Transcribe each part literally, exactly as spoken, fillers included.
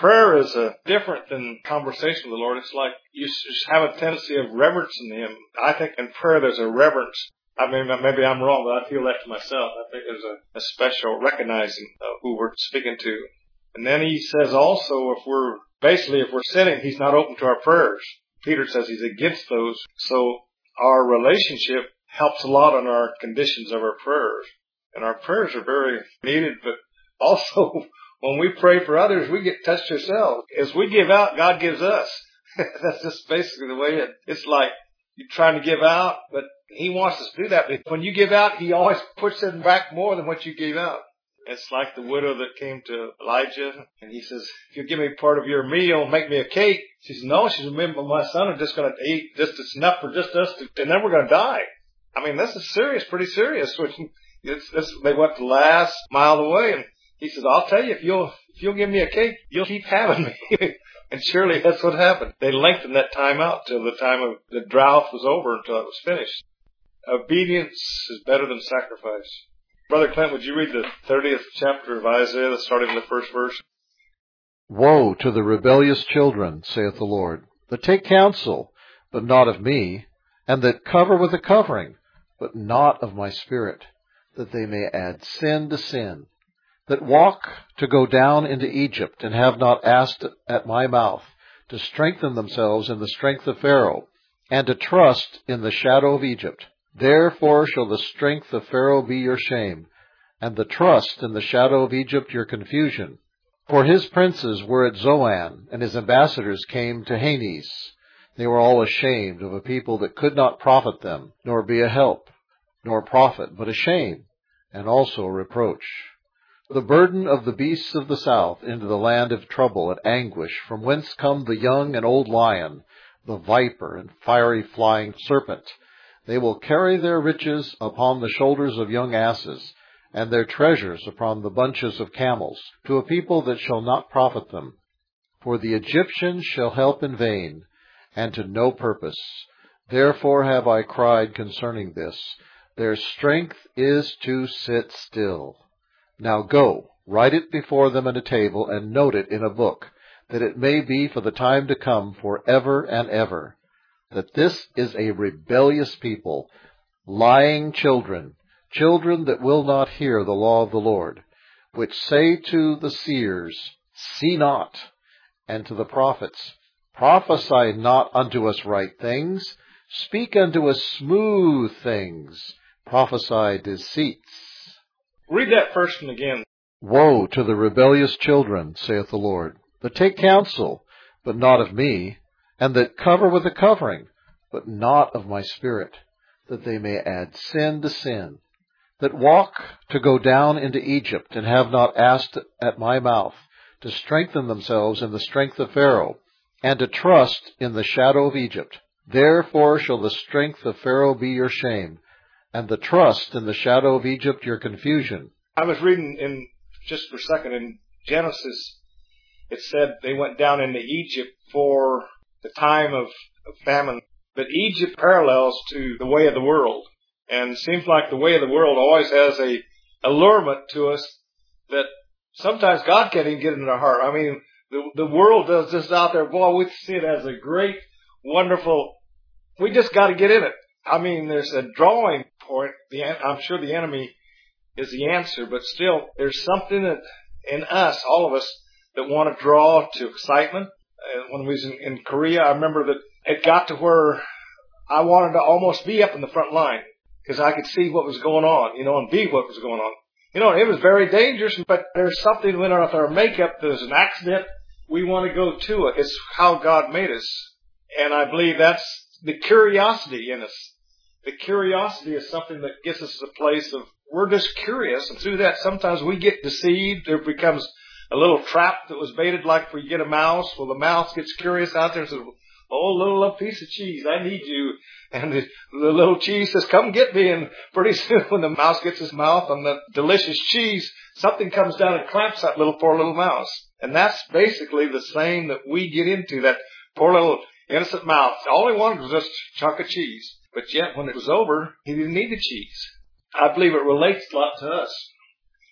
prayer is uh, different than conversation with the Lord. It's like you just have a tendency of reverencing Him. I think in prayer there's a reverence. I mean, maybe I'm wrong, but I feel that to myself. I think there's a, a special recognizing of who we're speaking to. And then he says also, if we're, basically if we're sinning, He's not open to our prayers. Peter says He's against those. So our relationship helps a lot on our conditions of our prayers. And our prayers are very needed, but also when we pray for others, we get touched ourselves. As we give out, God gives us. That's just basically the way it, it's like you're trying to give out, but He wants us to do that. But when you give out, He always puts it back more than what you gave out. It's like the widow that came to Elijah, and he says, if you give me part of your meal, make me a cake. She says, no. She says, remember, my son are just going to eat just enough for just us, to, and then we're going to die. I mean, this is serious, pretty serious. It's, it's, they went the last mile away, and he said, I'll tell you, if you'll, if you'll give me a cake, you'll keep having me. And surely that's what happened. They lengthened that time out till the time of the drought was over, until it was finished. Obedience is better than sacrifice. Brother Clint, would you read the thirtieth chapter of Isaiah, starting in the first verse? Woe to the rebellious children, saith the Lord, that take counsel, but not of me, and that cover with a covering, but not of my Spirit, that they may add sin to sin, that walk to go down into Egypt, and have not asked at my mouth, to strengthen themselves in the strength of Pharaoh, and to trust in the shadow of Egypt. Therefore shall the strength of Pharaoh be your shame, and the trust in the shadow of Egypt your confusion. For his princes were at Zoan, and his ambassadors came to Hanes. They were all ashamed of a people that could not profit them, nor be a help, nor profit, but a shame, and also a reproach. The burden of the beasts of the south into the land of trouble and anguish, from whence come the young and old lion, the viper and fiery flying serpent. They will carry their riches upon the shoulders of young asses, and their treasures upon the bunches of camels, to a people that shall not profit them. For the Egyptians shall help in vain, and to no purpose. Therefore have I cried concerning this. Their strength is to sit still. Now go, write it before them in a table, and note it in a book, that it may be for the time to come for ever and ever. That this is a rebellious people, lying children, children that will not hear the law of the Lord, which say to the seers, see not, and to the prophets, prophesy not unto us right things, speak unto us smooth things, prophesy deceits. Read that first one again. Woe to the rebellious children, saith the Lord, that take counsel, but not of me, and that cover with a covering, but not of my Spirit, that they may add sin to sin, that walk to go down into Egypt, and have not asked at my mouth, to strengthen themselves in the strength of Pharaoh, and to trust in the shadow of Egypt. Therefore shall the strength of Pharaoh be your shame, and the trust in the shadow of Egypt your confusion. I was reading in, just for a second, in Genesis, it said they went down into Egypt for the time of, of famine. But Egypt parallels to the way of the world. And it seems like the way of the world always has a allurement to us that sometimes God can't even get into our heart. I mean, the, the world does this out there. Boy, we see it as a great, wonderful, we just got to get in it. I mean, there's a drawing point. The, I'm sure the enemy is the answer, but still, there's something that in us, all of us, that want to draw to excitement. Uh, when we was in, in Korea, I remember that it got to where I wanted to almost be up in the front line because I could see what was going on, you know, and be what was going on. You know, it was very dangerous, but there's something with our, with our makeup. There's an accident. We want to go to it. It's how God made us. And I believe that's the curiosity in us. The curiosity is something that gets us to the place of we're just curious. And through that, sometimes we get deceived. There becomes a little trap that was baited, like where you get a mouse. Well, the mouse gets curious out there and says, oh, little, little piece of cheese, I need you. And the, the little cheese says, come get me. And pretty soon when the mouse gets his mouth on the delicious cheese, something comes down and clamps that little poor little mouse. And that's basically the same that we get into, that poor little innocent mouth. All he wanted was just a chunk of cheese. But yet when it was over, he didn't need the cheese. I believe it relates a lot to us.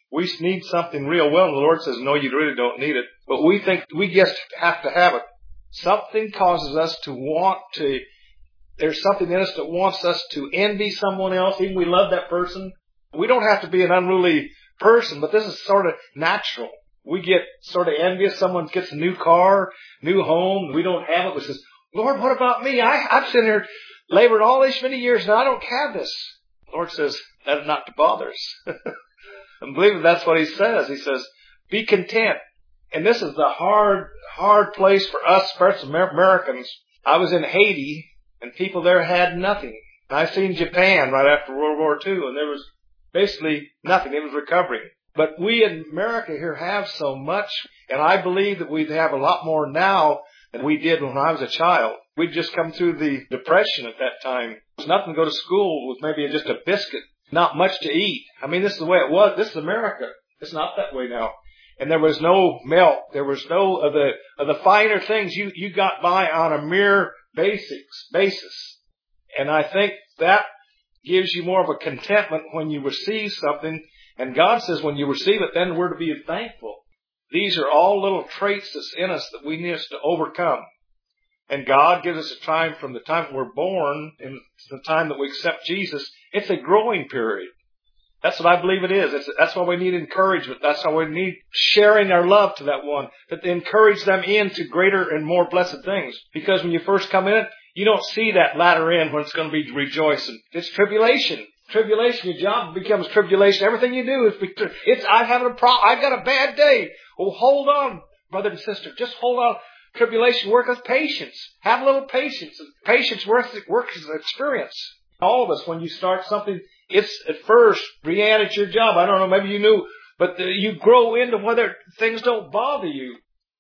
We need something real well. And the Lord says, no, you really don't need it. But we think we just have to have it. Something causes us to want to, there's something in us that wants us to envy someone else. Even we love that person. We don't have to be an unruly person, but this is sort of natural. We get sort of envious. Someone gets a new car, new home. We don't have it. We says, Lord, what about me? I, I've sitting here labored all these many years and I don't have this. The Lord says, that is not to bother us. And believe me, that's what He says. He says, be content. And this is the hard, hard place for us, especially Americans. I was in Haiti and people there had nothing. And I've seen Japan right after World War Two and there was basically nothing. It was recovering. But we in America here have so much, and I believe that we have a lot more now than we did when I was a child. We'd just come through the Depression at that time. There was nothing to go to school with, maybe just a biscuit, not much to eat. I mean, this is the way it was. This is America. It's not that way now. And there was no milk. There was no of the of the finer things. You you got by on a mere basics basis. And I think that gives you more of a contentment when you receive something. And God says when you receive it, then we're to be thankful. These are all little traits that's in us that we need us to overcome. And God gives us a time from the time we're born and the time that we accept Jesus. It's a growing period. That's what I believe it is. It's, that's why we need encouragement. That's why we need sharing our love to that one, that to encourage them into greater and more blessed things. Because when you first come in it, you don't see that latter end when it's going to be rejoicing. It's tribulation. Tribulation. Your job becomes tribulation. Everything you do is, it's, I'm having a problem. I've got a bad day. Oh, hold on, brother and sister. Just hold on. Tribulation work with patience. Have a little patience. Patience works, works as experience. All of us, when you start something, it's at first, Brianne, it's your job. I don't know, maybe you knew, but the, you grow into whether things don't bother you.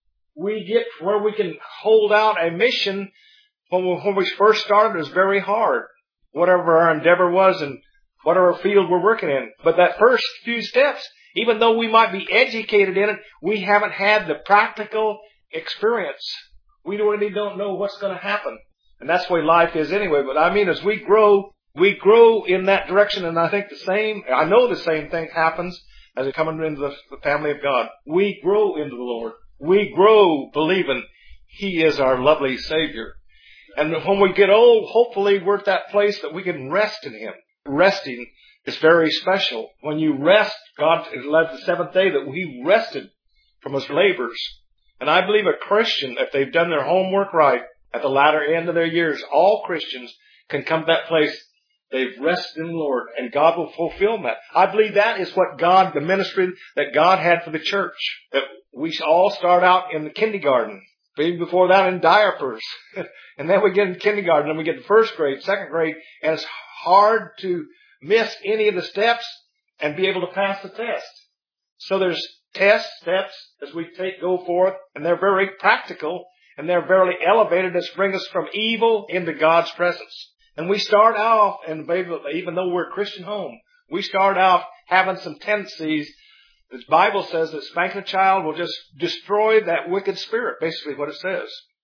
We get where we can hold out a mission. When we, when we first started, it was very hard. Whatever our endeavor was and whatever field we're working in. But that first few steps, even though we might be educated in it, we haven't had the practical experience. We really don't know what's going to happen. And that's the way life is anyway. But I mean, as we grow, we grow in that direction. And I think the same, I know the same thing happens as we come into the, the family of God. We grow into the Lord. We grow believing He is our lovely Savior. And when we get old, hopefully we're at that place that we can rest in Him. Resting is very special. When you rest, God led the seventh day that He rested from His labors. And I believe a Christian, if they've done their homework right, at the latter end of their years, all Christians can come to that place. They've rested in the Lord, and God will fulfill that. I believe that is what God, the ministry that God had for the church. That we all start out in the kindergarten. Even before that in diapers. And then we get in kindergarten, and we get to first grade, second grade, and it's hard to miss any of the steps and be able to pass the test. So there's test steps as we take go forth, and they're very practical, and they're very elevated to bring us from evil into God's presence. And we start off, and even though we're a Christian home, we start out having some tendencies. The Bible says that spanking a child will just destroy that wicked spirit, basically what it says.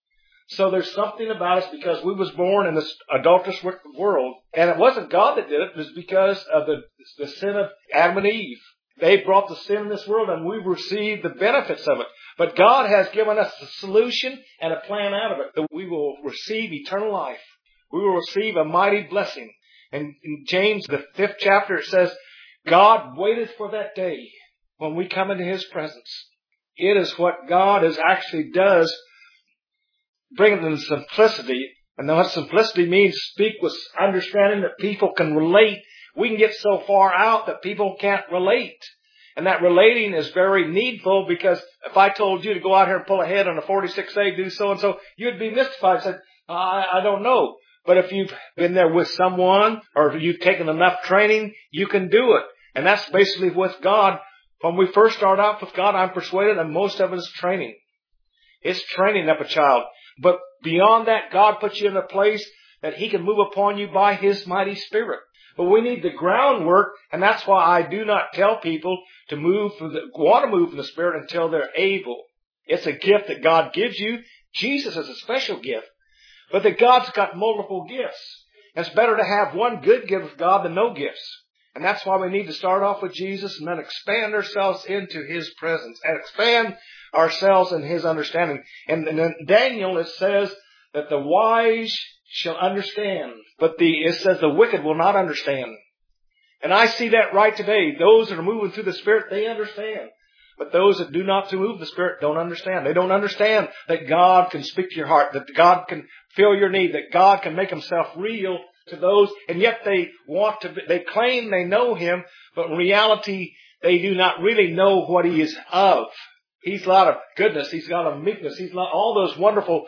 So there's something about us because we was born in this adulterous wicked world, and it wasn't God that did it, it was because of the, the sin of Adam and Eve. They brought the sin in this world, and we received the benefits of it. But God has given us a solution and a plan out of it, that we will receive eternal life. We will receive a mighty blessing. And in James, the fifth chapter, it says, God waited for that day when we come into His presence. It is what God is actually does, bringing in simplicity. And what simplicity means, speak with understanding that people can relate. We can get so far out that people can't relate. And that relating is very needful, because if I told you to go out here and pull a head on a forty-six A, do so and so, you'd be mystified. Said, I, I don't know. But if you've been there with someone, or if you've taken enough training, you can do it. And that's basically with God. When we first start out with God, I'm persuaded, and most of it is training. It's training up a child. But beyond that, God puts you in a place that He can move upon you by His mighty Spirit. But we need the groundwork, and that's why I do not tell people to move from the, want to move from the Spirit until they're able. It's a gift that God gives you. Jesus is a special gift. But that God's got multiple gifts. It's better to have one good gift of God than no gifts. And that's why we need to start off with Jesus and then expand ourselves into His presence and expand ourselves in His understanding. And in Daniel it says that the wise shall understand, but the, it says the wicked will not understand. And I see that right today. Those that are moving through the Spirit, they understand. But those that do not move the Spirit don't understand. They don't understand that God can speak to your heart, that God can fill your need, that God can make Himself real to those, and yet they want to, they claim they know Him, but in reality, they do not really know what He is of. He's a lot of goodness. He's got a meekness. He's not all those wonderful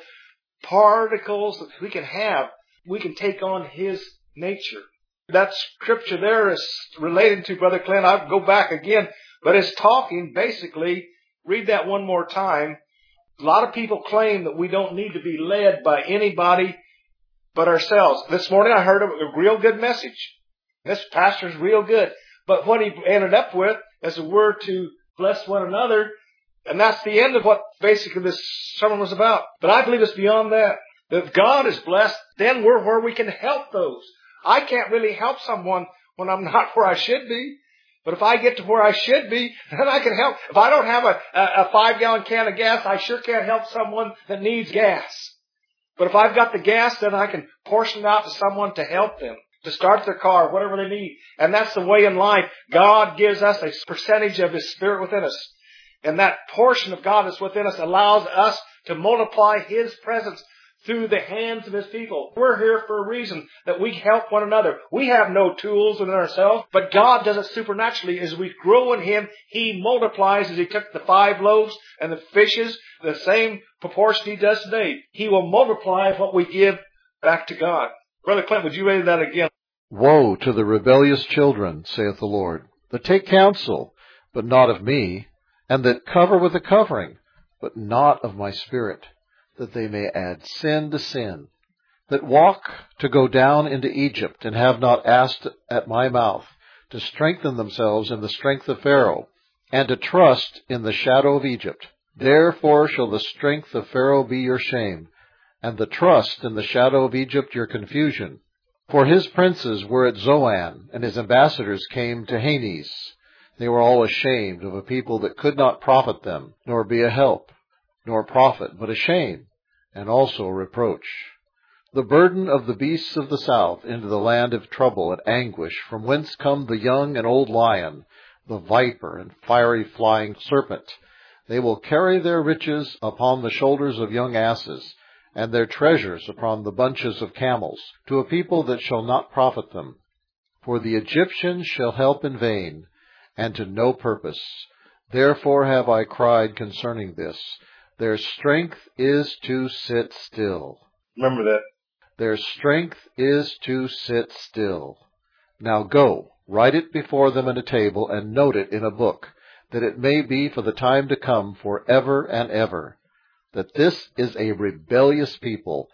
particles that we can have. We can take on His nature. That scripture there is related to Brother Clint. I'll go back again, but it's talking basically, read that one more time. A lot of people claim that we don't need to be led by anybody but ourselves. This morning I heard a real good message. This pastor's real good. But what he ended up with is a word to bless one another. And that's the end of what basically this sermon was about. But I believe it's beyond that. That if God is blessed, then we're where we can help those. I can't really help someone when I'm not where I should be. But if I get to where I should be, then I can help. If I don't have a, a, a five-gallon can of gas, I sure can't help someone that needs gas. But if I've got the gas, then I can portion it out to someone to help them, to start their car, whatever they need. And that's the way in life. God gives us a percentage of His Spirit within us. And that portion of God that's within us allows us to multiply His presence through the hands of His people. We're here for a reason, that we help one another. We have no tools within ourselves, but God does it supernaturally. As we grow in Him, He multiplies as He took the five loaves and the fishes, the same proportion He does today. He will multiply what we give back to God. Brother Clint, would you read that again? Woe to the rebellious children, saith the Lord, that take counsel, but not of me, and that cover with a covering, but not of my Spirit, that they may add sin to sin, that walk to go down into Egypt, and have not asked at my mouth, to strengthen themselves in the strength of Pharaoh, and to trust in the shadow of Egypt. Therefore shall the strength of Pharaoh be your shame, and the trust in the shadow of Egypt your confusion. For his princes were at Zoan, and his ambassadors came to Hanes. They were all ashamed of a people that could not profit them, nor be a help, nor profit, but a shame, and also a reproach. The burden of the beasts of the south into the land of trouble and anguish, from whence come the young and old lion, the viper and fiery flying serpent. They will carry their riches upon the shoulders of young asses, and their treasures upon the bunches of camels, to a people that shall not profit them. For the Egyptians shall help in vain, and to no purpose. Therefore have I cried concerning this. Their strength is to sit still. Remember that. Their strength is to sit still. Now go, write it before them in a table, and note it in a book, that it may be for the time to come for ever and ever, that this is a rebellious people,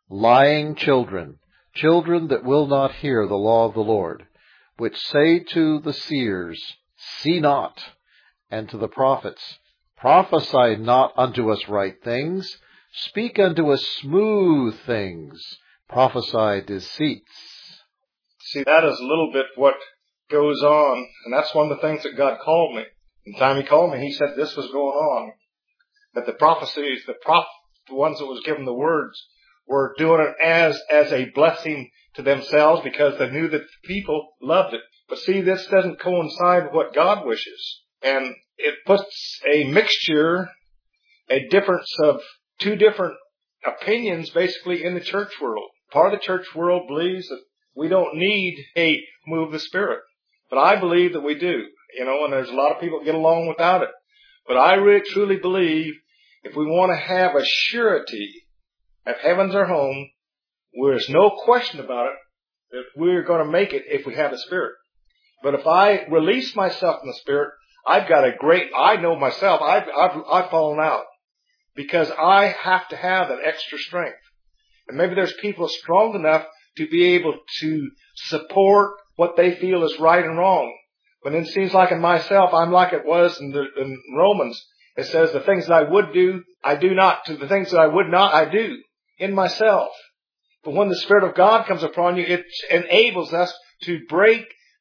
lying children, children that will not hear the law of the Lord, which say to the seers, See not, and to the prophets, Prophesy not unto us right things, speak unto us smooth things, prophesy deceits. See, that is a little bit what goes on, and that's one of the things that God called me. In the time He called me, He said this was going on. That the prophecies, the prof, the ones that was given the words, were doing it as, as a blessing to themselves because they knew that the people loved it. But see, this doesn't coincide with what God wishes. And it puts a mixture, a difference of two different opinions basically in the church world. Part of the church world believes that we don't need a move of the Spirit. But I believe that we do. You know, and there's a lot of people that get along without it. But I really truly believe if we want to have a surety of heaven's our home, there's no question about it that we're going to make it if we have the Spirit. But if I release myself in the Spirit, I've got a great, I know myself, I've, I've, I've fallen out because I have to have that extra strength. And maybe there's people strong enough to be able to support what they feel is right and wrong. But it seems like in myself, I'm like it was in, the, in Romans. It says the things that I would do, I do not. To the things that I would not, I do in myself. But when the Spirit of God comes upon you, it enables us to break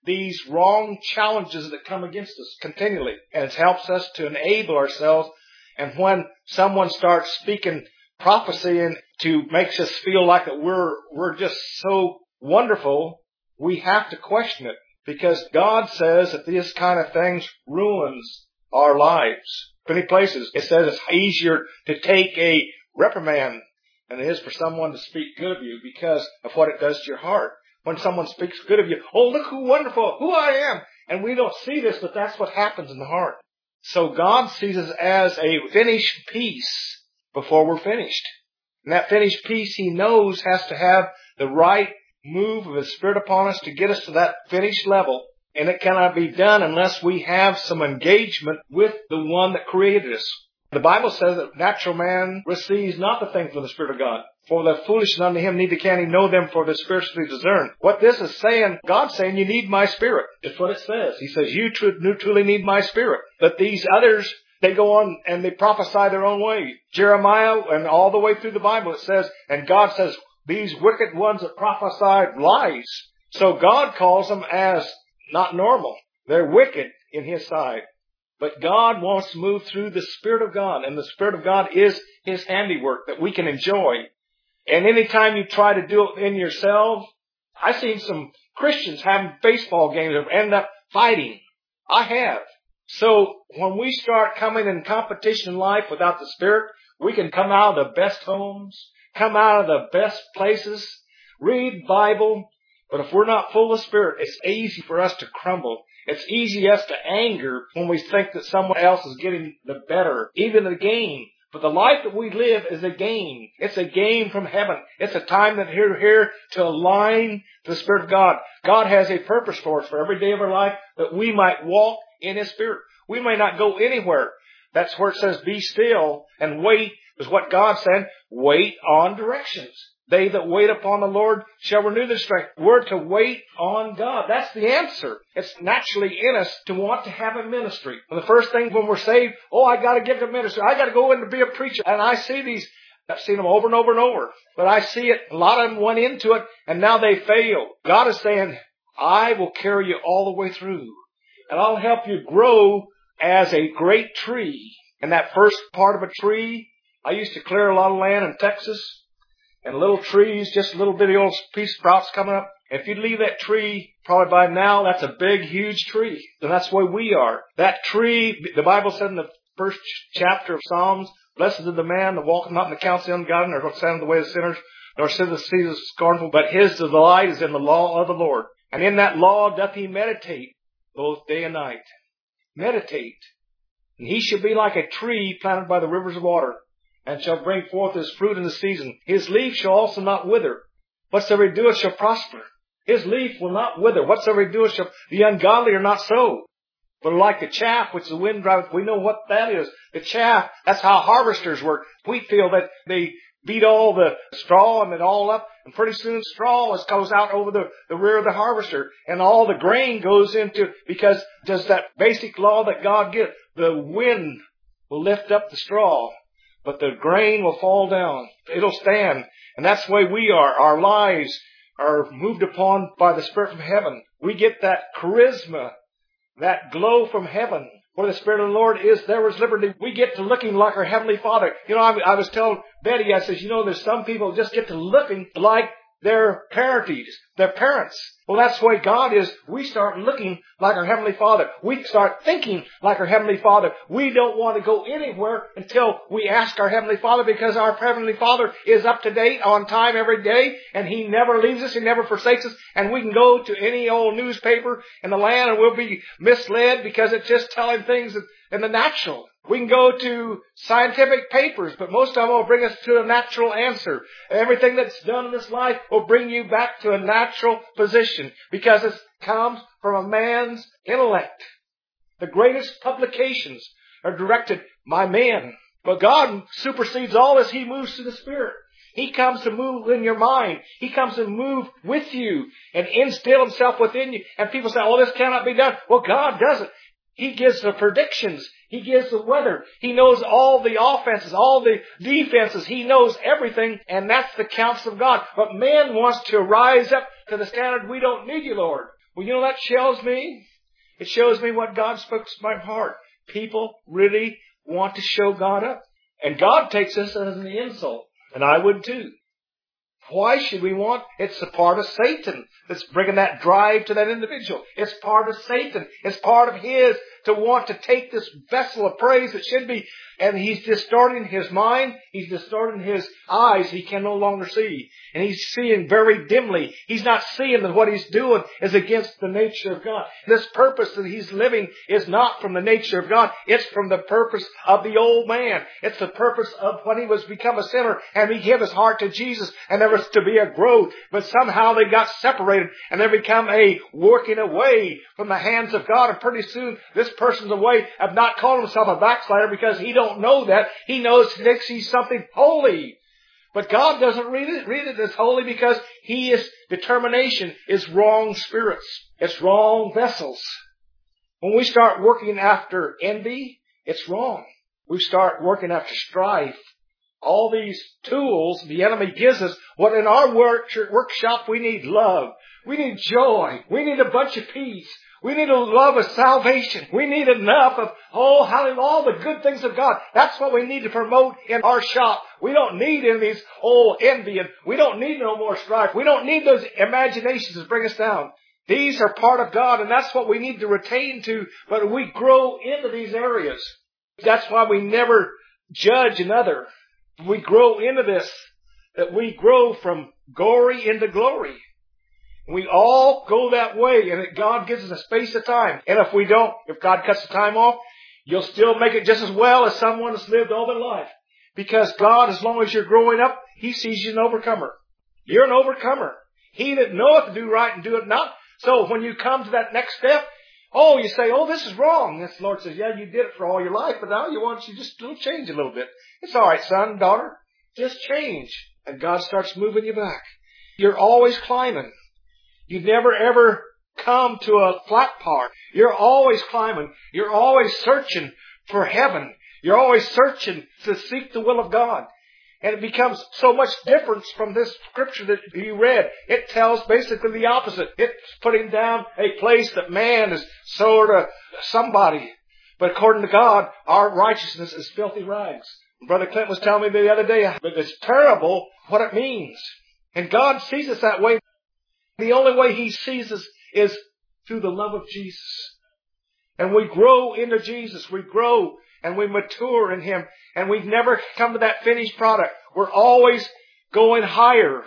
these wrong challenges that come against us continually. And it helps us to enable ourselves. And when someone starts speaking prophecy and to makes us feel like that we're, we're just so wonderful, we have to question it. Because God says that these kind of things ruins our lives. Many places it says it's easier to take a reprimand than it is for someone to speak good of you because of what it does to your heart. When someone speaks good of you, oh, look who wonderful, who I am. And we don't see this, but that's what happens in the heart. So God sees us as a finished piece before we're finished. And that finished piece He knows has to have the right move of His Spirit upon us to get us to that finished level. And it cannot be done unless we have some engagement with the one that created us. The Bible says that natural man receives not the things of the Spirit of God. For the foolishness unto him, neither can he know them, for they're spiritually discerned. What this is saying, God's saying you need my Spirit. That's what it says. He says you truly need my Spirit. But these others, they go on and they prophesy their own way. Jeremiah and all the way through the Bible it says, and God says, these wicked ones that prophesy lies. So God calls them as not normal. They're wicked in His sight. But God wants to move through the Spirit of God. And the Spirit of God is His handiwork that we can enjoy. And anytime you try to do it in yourself, I've seen some Christians having baseball games that end up fighting. I have. So when we start coming in competition in life without the Spirit, we can come out of the best homes, come out of the best places, read Bible. But if we're not full of Spirit, it's easy for us to crumble. It's easy for us to anger when we think that someone else is getting the better, even the game. But the life that we live is a game. It's a game from heaven. It's a time that we're here to align to the Spirit of God. God has a purpose for us for every day of our life that we might walk in His Spirit. We may not go anywhere. That's where it says, be still and wait, is what God said. Wait on directions. They that wait upon the Lord shall renew their strength. We're to wait on God. That's the answer. It's naturally in us to want to have a ministry. And the first thing when we're saved, oh, I got to get to ministry. I got to go in to be a preacher. And I see these, I've seen them over and over and over. But I see it, a lot of them went into it, and now they fail. God is saying, I will carry you all the way through. And I'll help you grow as a great tree. And that first part of a tree, I used to clear a lot of land in Texas. And little trees, just little bitty old piece of sprouts coming up. If you leave that tree, probably by now, that's a big, huge tree. And that's the way we are. That tree, the Bible said in the first chapter of Psalms, blessed is the man that walketh not in the counsel of the ungodly, nor standeth in the way of sinners, nor sitteth in the seat of the scornful, but his delight is in the law of the Lord. And in that law doth he meditate, both day and night. Meditate. And he shall be like a tree planted by the rivers of water, and shall bring forth his fruit in the season. His leaf shall also not wither. Whatsoever he doeth shall prosper. His leaf will not wither. Whatsoever he doeth shall... The ungodly are not so, but like the chaff which the wind driveth. We know what that is. The chaff, that's how harvesters work. Wheat field, that they beat all the straw and it all up, and pretty soon straw is goes out over the, the rear of the harvester, and all the grain goes into, because does that basic law that God gives, the wind will lift up the straw, but the grain will fall down. It'll stand. And that's the way we are. Our lives are moved upon by the Spirit from heaven. We get that charisma, that glow from heaven. Where the Spirit of the Lord is, there is liberty. We get to looking like our Heavenly Father. You know, I, I was telling Betty, I says, you know, there's some people just get to looking like their parentage, their parents. Well, that's the way God is. We start looking like our Heavenly Father. We start thinking like our Heavenly Father. We don't want to go anywhere until we ask our Heavenly Father, because our Heavenly Father is up to date, on time every day, and He never leaves us, He never forsakes us, and we can go to any old newspaper in the land and we'll be misled because it's just telling things in the natural. We can go to scientific papers, but most of them will bring us to a natural answer. Everything that's done in this life will bring you back to a natural position, because it comes from a man's intellect. The greatest publications are directed by men. But God supersedes all this. He moves to the Spirit. He comes to move in your mind. He comes to move with you and instill Himself within you. And people say, oh, this cannot be done. Well, God does it. He gives the predictions. He gives the weather. He knows all the offenses, all the defenses. He knows everything, and that's the counsel of God. But man wants to rise up to the standard. We don't need you, Lord. Well, you know, that shows me. It shows me what God spoke to my heart. People really want to show God up. And God takes this as an insult. And I would too. Why should we want? It's a part of Satan that's bringing that drive to that individual. It's part of Satan. It's part of his to want to take this vessel of praise that should be, and he's distorting his mind. He's distorting his eyes. He can no longer see. And he's seeing very dimly. He's not seeing that what he's doing is against the nature of God. This purpose that he's living is not from the nature of God. It's from the purpose of the old man. It's the purpose of when he was become a sinner and he gave his heart to Jesus, and there was to be a growth. But somehow they got separated and they become a working away from the hands of God. And pretty soon this person's away of not calling himself a backslider because he don't know that. He knows he thinks he's something holy. But God doesn't read it, read it as holy because he is, determination is wrong spirits. It's wrong vessels. When we start working after envy, it's wrong. We start working after strife. All these tools the enemy gives us, what in our work, workshop we need love. We need joy. We need a bunch of peace. We need a love of salvation. We need enough of, oh, hallelujah, all the good things of God. That's what we need to promote in our shop. We don't need any of these, oh, envy, and we don't need no more strife. We don't need those imaginations that bring us down. These are part of God, and that's what we need to retain to, but we grow into these areas. That's why we never judge another. We grow into this, that we grow from glory into glory. We all go that way, and that God gives us a space of time. And if we don't, if God cuts the time off, you'll still make it just as well as someone that's lived all their life. Because God, as long as you're growing up, He sees you as an overcomer. You're an overcomer. He that knoweth to do right and do it not. So when you come to that next step, oh, you say, oh, this is wrong. And the Lord says, yeah, you did it for all your life, but now you want you just to change a little bit. It's all right, son, daughter. Just change. And God starts moving you back. You're always climbing. You never ever come to a flat part. You're always climbing. You're always searching for heaven. You're always searching to seek the will of God. And it becomes so much difference from this scripture that you read. It tells basically the opposite. It's putting down a place that man is sort of somebody. But according to God, our righteousness is filthy rags. Brother Clint was telling me the other day, but it's terrible what it means. And God sees us that way. The only way He sees us is through the love of Jesus. And we grow into Jesus. We grow and we mature in Him. And we've never come to that finished product. We're always going higher.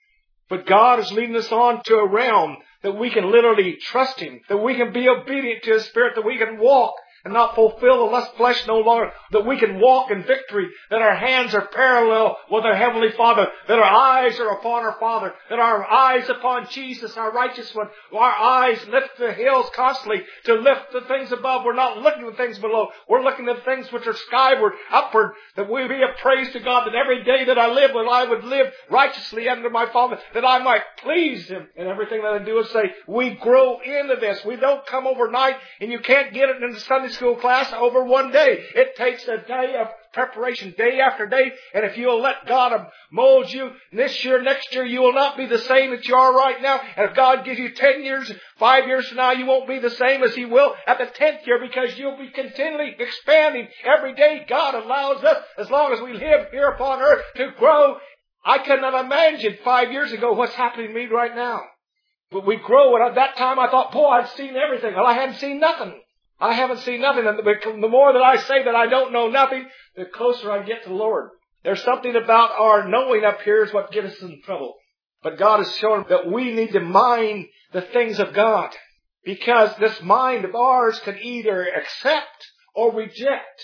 But God is leading us on to a realm that we can literally trust Him. That we can be obedient to His Spirit. That we can walk and not fulfill the lust of flesh no longer. That we can walk in victory. That our hands are parallel with our Heavenly Father. That our eyes are upon our Father. That our eyes upon Jesus, our righteous one. Our eyes lift the hills constantly to lift the things above. We're not looking at the things below. We're looking at the things which are skyward, upward. That we be a praise to God. That every day that I live, that I would live righteously under my Father. That I might please Him in everything that I do and say. We grow into this. We don't come overnight, and you can't get it in the Sunday school class over one day. It takes a day of preparation, day after day. And if you'll let God mold you this year, next year, you will not be the same that you are right now. And if God gives you ten years, five years from now, you won't be the same as He will at the tenth year, because you'll be continually expanding every day. God allows us, as long as we live here upon earth, to grow. I could not imagine five years ago what's happening to me right now. But we grow, and at that time I thought, boy, I've seen everything. Well, I hadn't seen nothing. I haven't seen nothing. And the more that I say that I don't know nothing, the closer I get to the Lord. There's something about our knowing up here is what gets us in trouble. But God is showing that we need to mind the things of God. Because this mind of ours can either accept or reject.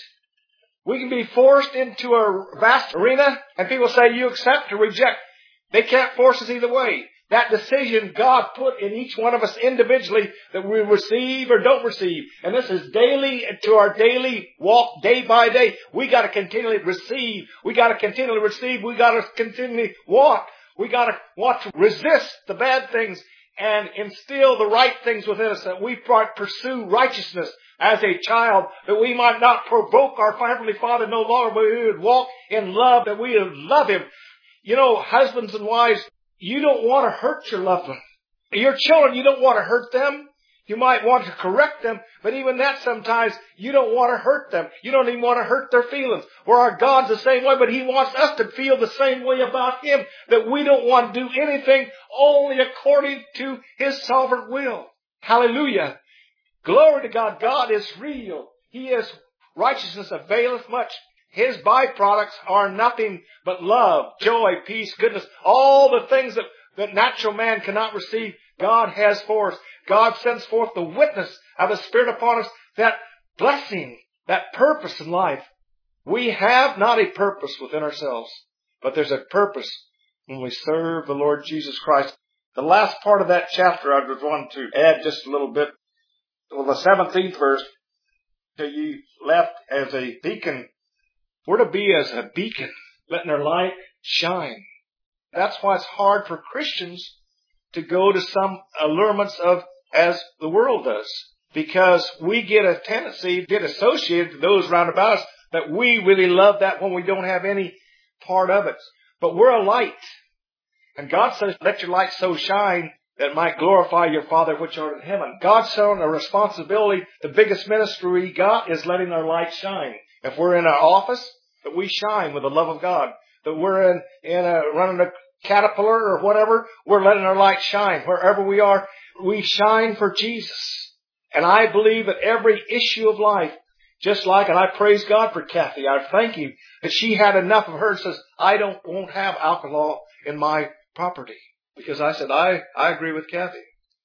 We can be forced into a vast arena, and people say you accept or reject. They can't force us either way. That decision God put in each one of us individually, that we receive or don't receive. And this is daily to our daily walk, day by day. We got to continually receive. We got to continually receive. We got to continually walk. We got to want to resist the bad things and instill the right things within us, that we pursue righteousness as a child, that we might not provoke our Heavenly Father no longer, but we would walk in love, that we would love Him. You know, husbands and wives, you don't want to hurt your loved one. Your children, you don't want to hurt them. You might want to correct them, but even that sometimes you don't want to hurt them. You don't even want to hurt their feelings. Well, our God's the same way, but He wants us to feel the same way about Him, that we don't want to do anything only according to His sovereign will. Hallelujah. Glory to God. God is real. He is righteousness availeth much. His byproducts are nothing but love, joy, peace, goodness, all the things that, that natural man cannot receive, God has for us. God sends forth the witness of His Spirit upon us, that blessing, that purpose in life. We have not a purpose within ourselves, but there's a purpose when we serve the Lord Jesus Christ. The last part of that chapter, I would want to add just a little bit. Well, the seventeenth verse, till you left as a beacon. We're to be as a beacon, letting our light shine. That's why it's hard for Christians to go to some allurements of as the world does. Because we get a tendency to get associated to those round about us that we really love that when we don't have any part of it. But we're a light. And God says, let your light so shine that it might glorify your Father which art in heaven. God's shown a responsibility. The biggest ministry we got is letting our light shine. If we're in our office, that we shine with the love of God. That we're in, in a, running a Caterpillar or whatever, we're letting our light shine. Wherever we are, we shine for Jesus. And I believe that every issue of life, just like, and I praise God for Kathy. I thank Him that she had enough of her and says, I don't won't have alcohol in my property. Because I said, I, I agree with Kathy.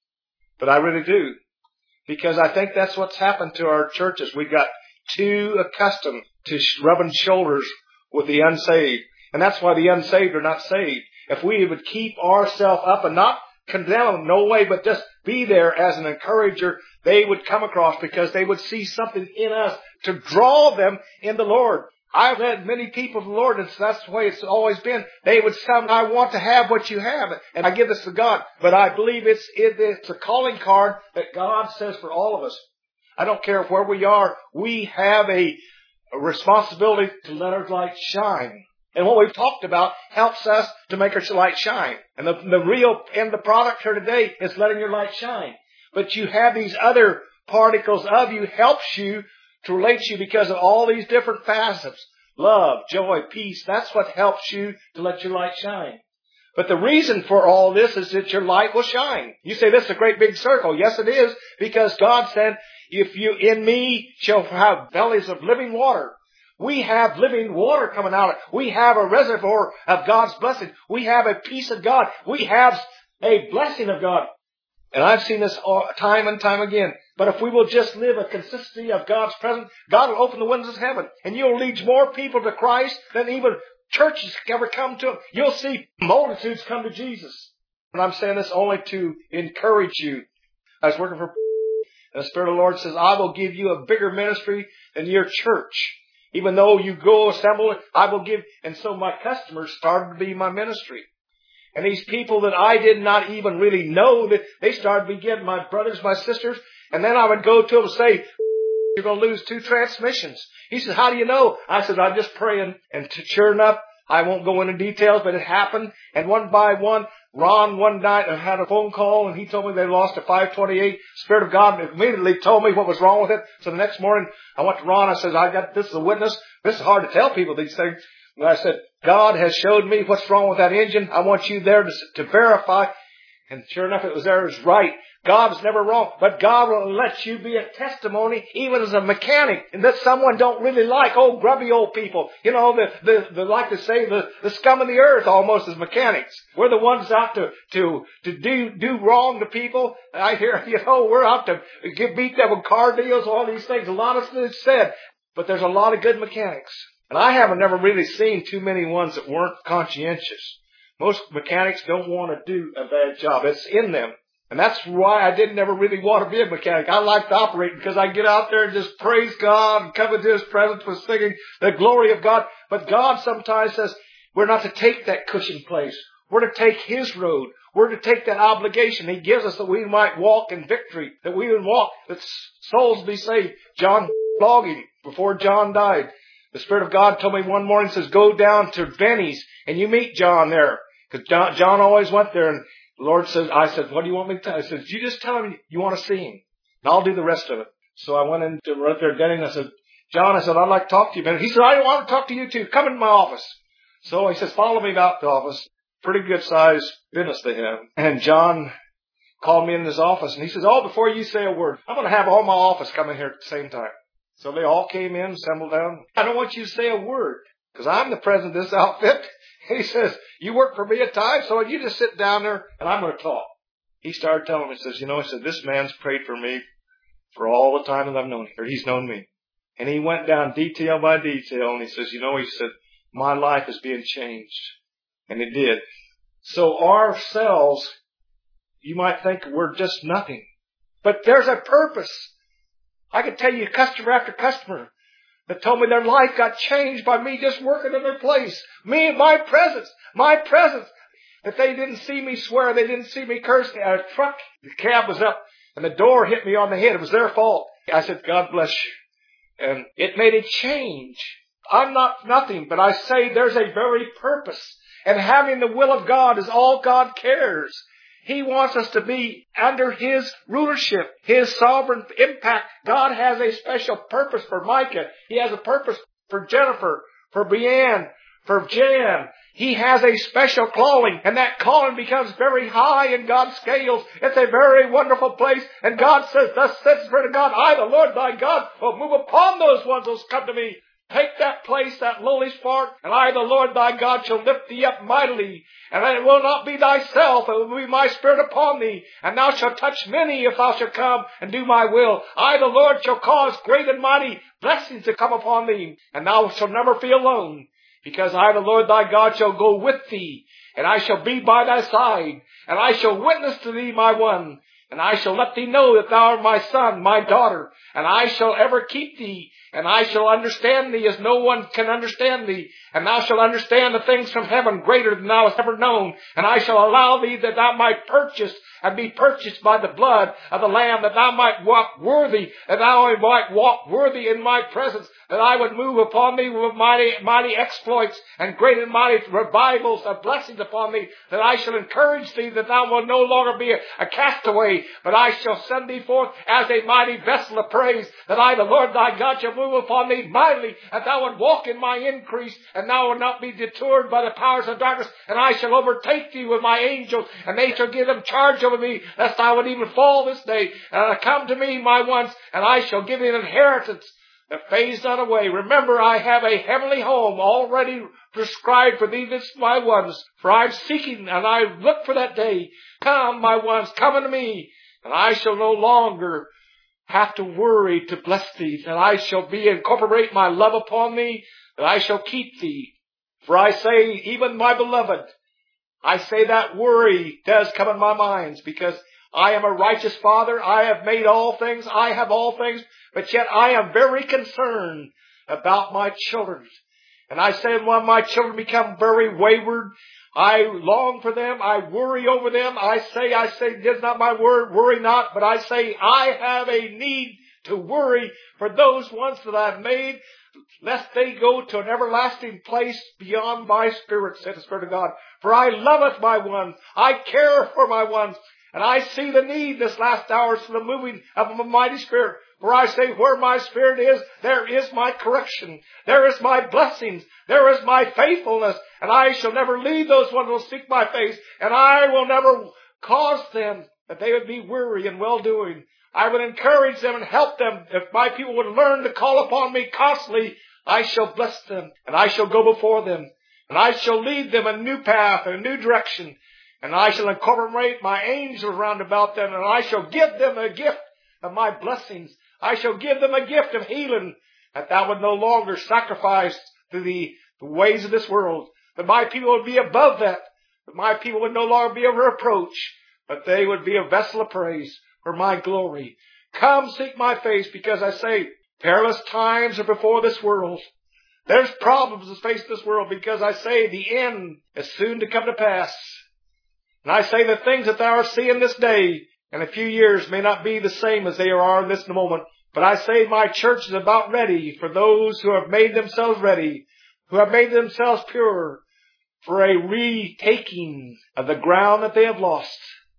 But I really do. Because I think that's what's happened to our churches. We got too accustomed to rubbing shoulders with the unsaved. And that's why the unsaved are not saved. If we would keep ourselves up and not condemn them, no way, but just be there as an encourager, they would come across because they would see something in us to draw them in the Lord. I've had many people of the Lord, and that's the way it's always been. They would say, I want to have what you have, and I give this to God. But I believe it's, it, it's a calling card that God says for all of us. I don't care where we are, we have a, a responsibility to let our light shine. And what we've talked about helps us to make our light shine. And the, the real end the product here today is letting your light shine. But you have these other particles of you helps you to relate to you because of all these different facets. Love, joy, peace. That's what helps you to let your light shine. But the reason for all this is that your light will shine. You say this is a great big circle. Yes, it is. Because God said, if you in me shall have bellies of living water. We have living water coming out. We have a reservoir of God's blessing. We have a peace of God. We have a blessing of God. And I've seen this all, time and time again. But if we will just live a consistency of God's presence, God will open the windows of heaven. And you'll lead more people to Christ than even churches ever come to Him. You'll see multitudes come to Jesus. And I'm saying this only to encourage you. I was working for, and the Spirit of the Lord says, I will give you a bigger ministry than your church. Even though you go assemble, I will give. And so my customers started to be my ministry. And these people that I did not even really know, that they started to be getting my brothers, my sisters. And then I would go to them and say, you're going to lose two transmissions. He said, how do you know? I said, I'm just praying. And sure enough, I won't go into details, but it happened. And one by one, Ron one night I had a phone call and he told me they lost a five twenty-eight. Spirit of God immediately told me what was wrong with it. So the next morning I went to Ron. I said, I got this as a witness. This is hard to tell people these things. And I said, God has showed me what's wrong with that engine. I want you there to, to verify. And sure enough, it was there. It was right. God is never wrong. But God will let you be a testimony, even as a mechanic, and that someone don't really like. Oh, grubby old people. You know, the, the, the like to say the, the scum of the earth almost as mechanics. We're the ones out to, to, to do, do wrong to people. I hear, you know, we're out to get beat them with car deals, all these things. A lot of it's said. But there's a lot of good mechanics. And I haven't never really seen too many ones that weren't conscientious. Most mechanics don't want to do a bad job. It's in them. And that's why I didn't ever really want to be a mechanic. I like to operate because I get out there and just praise God and come into His presence with singing the glory of God. But God sometimes says we're not to take that cushion place. We're to take His road. We're to take that obligation He gives us that we might walk in victory, that we would walk, that souls be saved. John blogging before John died. The Spirit of God told me one morning, says, go down to Benny's and you meet John there. Because John, John always went there and the Lord said, I said, what do you want me to tell? He said, you just tell him you want to see him, and I'll do the rest of it. So I went into right there getting, I said, John, I said, I'd like to talk to you a minute. He said, I want to talk to you too. Come into my office. So he says, follow me out to the office. Pretty good sized business they have. And John called me in his office, and he says, oh, before you say a word, I'm going to have all my office come in here at the same time. So they all came in, assembled down. I don't want you to say a word, because I'm the president of this outfit. And he says, you work for me at times, so you just sit down there, and I'm going to talk. He started telling me, he says, you know, he said, this man's prayed for me for all the time that I've known him, or he's known me. And he went down detail by detail, and he says, you know, he said, my life is being changed. And it did. So ourselves, you might think we're just nothing. But there's a purpose. I could tell you customer after customer that told me their life got changed by me just working in their place. Me and my presence. My presence. If they didn't see me swear, they didn't see me curse. A truck, the cab was up, and the door hit me on the head. It was their fault. I said, God bless you. And it made a change. I'm not nothing, but I say there's a very purpose. And having the will of God is all God cares. He wants us to be under His rulership, His sovereign impact. God has a special purpose for Micah. He has a purpose for Jennifer, for Brianne, for Jan. He has a special calling, and that calling becomes very high in God's scales. It's a very wonderful place, and God says, thus says the Spirit of God, I, the Lord thy God, will move upon those ones who come to me. Take that place, that lowly spot, and I, the Lord thy God, shall lift thee up mightily. And it will not be thyself, it will be my Spirit upon thee. And thou shalt touch many if thou shalt come and do my will. I, the Lord, shall cause great and mighty blessings to come upon thee. And thou shalt never be alone. Because I, the Lord thy God, shall go with thee. And I shall be by thy side. And I shall witness to thee, my one. And I shall let thee know that thou art my son, my daughter. And I shall ever keep thee. And I shall understand thee as no one can understand thee. And thou shalt understand the things from heaven greater than thou hast ever known. And I shall allow thee that thou might purchase and be purchased by the blood of the Lamb, that thou might walk worthy, that thou might walk worthy in my presence, that I would move upon thee with mighty, mighty exploits and great and mighty revivals of blessings upon thee, that I shall encourage thee that thou wilt no longer be a, a castaway, but I shall send thee forth as a mighty vessel of praise, that I, the Lord thy God, shall move upon thee mightily, that thou would walk in my increase, and thou wilt not be deterred by the powers of darkness, and I shall overtake thee with my angels, and they shall give them charge over me, lest I would even fall this day. And come to me, my ones, and I shall give thee an inheritance that fades not away. Remember, I have a heavenly home already prescribed for thee, this my ones, for I'm seeking, and I look for that day. Come, my ones, come unto me, and I shall no longer have to worry to bless thee, that I shall be incorporate my love upon thee, that I shall keep thee. For I say, even my beloved, I say that worry does come in my minds, because I am a righteous Father. I have made all things. I have all things. But yet I am very concerned about my children. And I say when my children become very wayward, I long for them. I worry over them. I say, I say, this is not my word, worry not. But I say, I have a need to worry for those ones that I've made, lest they go to an everlasting place beyond my spirit, said the Spirit of God. For I loveth my ones. I care for my ones. And I see the need this last hour for the moving of a mighty Spirit. For I say, where my Spirit is, there is my correction. There is my blessings. There is my faithfulness. And I shall never leave those ones who seek my face. And I will never cause them that they would be weary in well-doing. I would encourage them and help them. If my people would learn to call upon me constantly, I shall bless them. And I shall go before them. And I shall lead them a new path, a new direction. And I shall incorporate my angels round about them. And I shall give them a gift of my blessings. I shall give them a gift of healing, that thou would no longer sacrifice to the, the ways of this world. That my people would be above that. That my people would no longer be a reproach, but they would be a vessel of praise for my glory. Come seek my face, because I say, perilous times are before this world. There's problems that face this world, because I say the end is soon to come to pass. And I say the things that thou art seeing this day in a few years may not be the same as they are in this moment. But I say my church is about ready for those who have made themselves ready, who have made themselves pure, for a retaking of the ground that they have lost.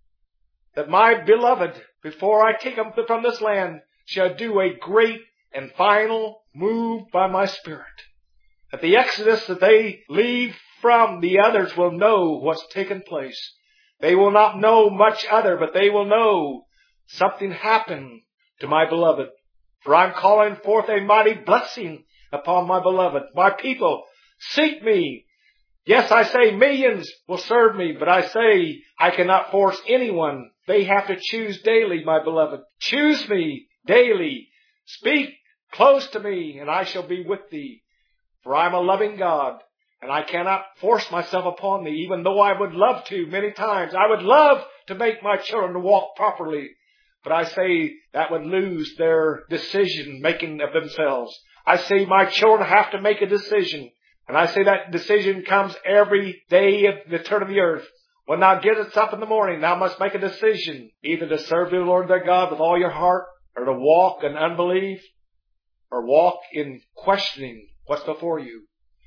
That my beloved, before I take them from this land, shall do a great and final move by my Spirit. That the exodus that they leave from, the others will know what's taken place. They will not know much other, but they will know something happened to my beloved. For I'm calling forth a mighty blessing upon my beloved. My people, seek me. Yes, I say millions will serve me, but I say I cannot force anyone. They have to choose daily, my beloved. Choose me daily. Speak close to me, and I shall be with thee. For I'm a loving God, and I cannot force myself upon thee, even though I would love to many times. I would love to make my children to walk properly. But I say that would lose their decision making of themselves. I say my children have to make a decision. And I say that decision comes every day of the turn of the earth. When thou gettest up in the morning, thou must make a decision, either to serve the Lord thy God with all your heart, or to walk in unbelief, or walk in questioning what's before you.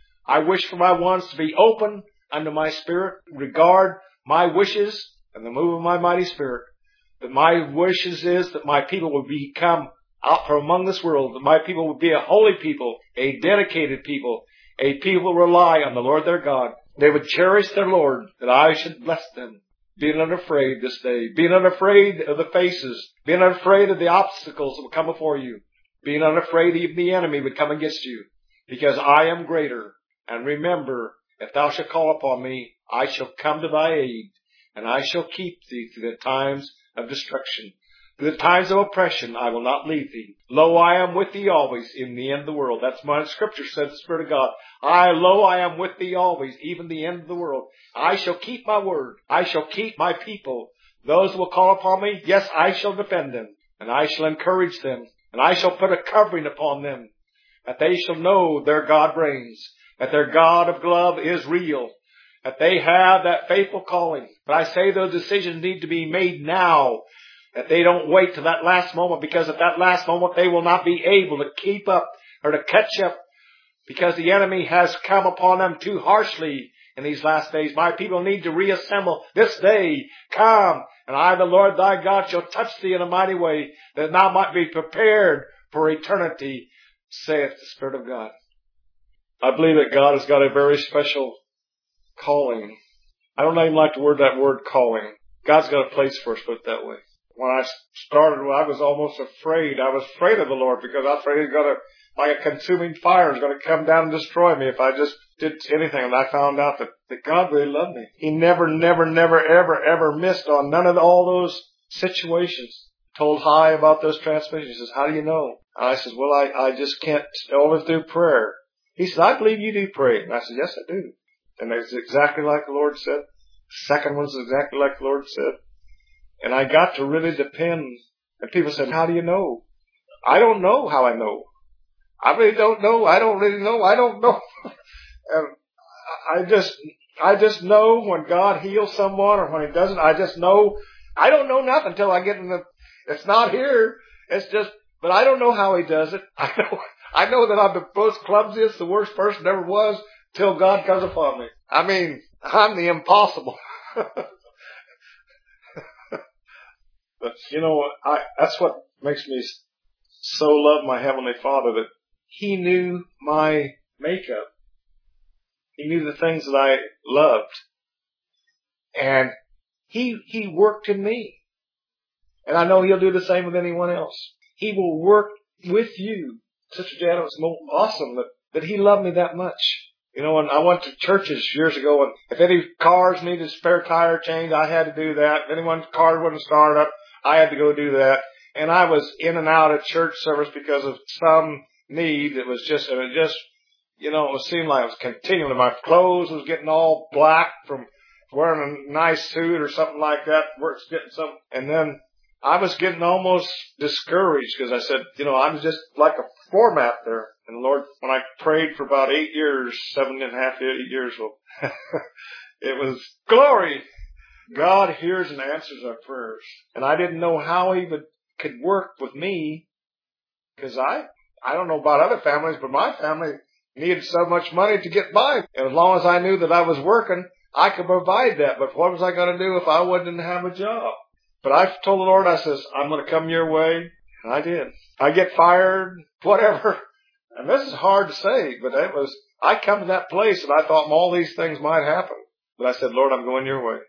I wish for my ones to be open unto my Spirit, regard my wishes and the move of my mighty Spirit. That my wishes is that my people will become out from among this world, that my people will be a holy people, a dedicated people, a people who rely on the Lord their God. They would cherish their Lord, that I should bless them, being unafraid this day, being unafraid of the faces, being unafraid of the obstacles that will come before you, being unafraid even the enemy would come against you, because I am greater. And remember, if thou shalt call upon me, I shall come to thy aid, and I shall keep thee through the times of destruction. Through the times of oppression, I will not leave thee. Lo, I am with thee always in the end of the world. That's my scripture, says the Spirit of God. I, lo, I am with thee always, even the end of the world. I shall keep my word. I shall keep my people. Those who will call upon me, yes, I shall defend them, and I shall encourage them, and I shall put a covering upon them, that they shall know their God reigns, that their God of love is real, that they have that faithful calling. But I say those decisions need to be made now, that they don't wait to that last moment, because at that last moment they will not be able to keep up or to catch up, because the enemy has come upon them too harshly in these last days. My people need to reassemble this day. Come, and I, the Lord thy God, shall touch thee in a mighty way, that thou might be prepared for eternity, saith the Spirit of God. I believe that God has got a very special calling. I don't even like to word that word calling. God's got a place for us, put it that way. When I started, I was almost afraid. I was afraid of the Lord, because I was afraid He's going to, like a consuming fire, is going to come down and destroy me if I just did anything. And I found out that, that God really loved me. He never, never, never, ever, ever missed on none of all those situations. Told High about those transmissions. He says, how do you know? And I says, well, I, I just can't always do prayer. He says, I believe you do pray. And I said, yes, I do. And it's exactly like the Lord said. The second one's exactly like the Lord said. And I got to really depend. And people said, how do you know? I don't know how I know. I really don't know. I don't really know. I don't know. And I just, I just know when God heals someone or when He doesn't. I just know. I don't know nothing until I get in the, it's not here. It's just, but I don't know how He does it. I know, I know that I'm the most clumsiest, the worst person ever was, till God comes upon me. I mean, I'm the impossible. But, you know, I, that's what makes me so love my Heavenly Father, that He knew my makeup. He knew the things that I loved. And He, He worked in me. And I know He'll do the same with anyone else. He will work with you. Sister Janet, was awesome that, that He loved me that much. You know, when I went to churches years ago, and if any cars needed a spare tire change, I had to do that. If anyone's car wouldn't start up, I had to go do that. And I was in and out of church service because of some need. It was just, it just, you know, it seemed like it was continually. My clothes was getting all black from wearing a nice suit or something like that. Work's getting some, and then I was getting almost discouraged, because I said, you know, I'm just like a format there. And Lord, when I prayed for about eight years, seven and a half, eight years, well, it was glory. God hears and answers our prayers. And I didn't know how He would, could work with me, because I, I don't know about other families, but my family, needed so much money to get by. And as long as I knew that I was working, I could provide that. But what was I going to do if I wouldn't have a job? But I told the Lord, I says, I'm going to come your way. And I did. I get fired, whatever. And this is hard to say, but it was, I come to that place and I thought all these things might happen. But I said, Lord, I'm going your way.